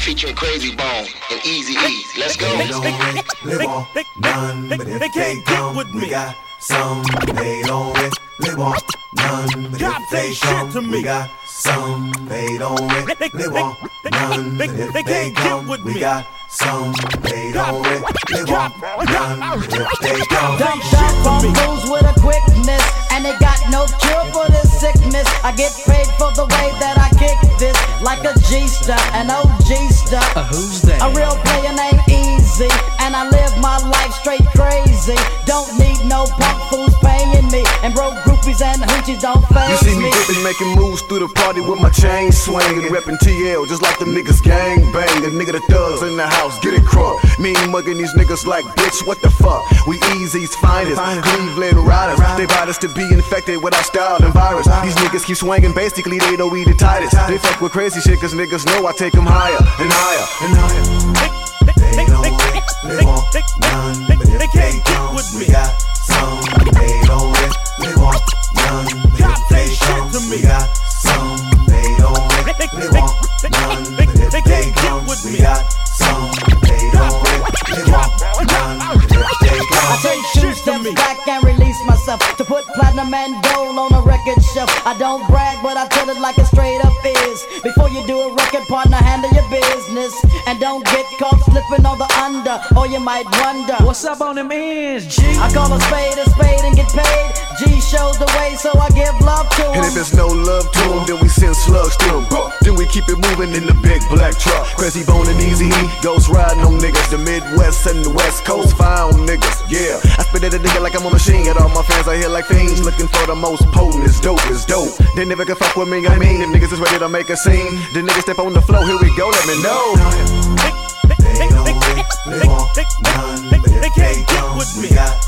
featuring Crazy Bone and Easy E. Let's go. They don't really want none, but if they come, we got some. They don't really want none, but if they come, we got some. They don't really want none, but if they come, we got some. They don't really want none, but if they come. Dump shop on moves with a quickness, and they got no cure for this sickness. I get paid for the way that I kick this, like a G-star, an OG star. Who's that? A real player named Easy, and I live my life straight crazy. Don't need no punk fools paying me, and broke groupies and hoochies don't faze You see me dipping, making moves through the party with my chain swinging, reppin' TL just like the niggas gang bang. A nigga the thugs in the house, get it crunk. Me mugging these niggas like bitch, what the fuck? We Easy's finest, Cleveland riders. They bought us to be infected with our style and virus. These niggas keep swinging, basically they know we the tightest. They fuck with crazy shit cause niggas know I take them higher and higher and higher. They don't really want none, but if they come, we got some. They don't really want none, but if they come, we got some. They don't really want none, but if they come, we got some. They don't really want none, but if they come. I take 2 steps back and release myself to put platinum and gold on a record shelf. I don't brag, but I tell it like it straight up is. Before you do a record, partner, handle your business, and don't get caught slipping on the under, or you might wonder What's up on them ends, G? I call a spade and get paid. G shows the way, so I give love to him. And if there's no love to them, then we send slugs to them. Then we keep it moving in the big black truck. Crazy Bone and Easy E, ghost riding on niggas. The Midwest and the West Coast found niggas, yeah. I spit at a nigga like I'm a machine. Got all my fans out here like fiends, looking for the most potent. It's dope, it's dope. They never can fuck with me, I mean. If niggas is ready to make a scene, the niggas step on the floor, here we go, let me know. They don't really want none, but if they come, we got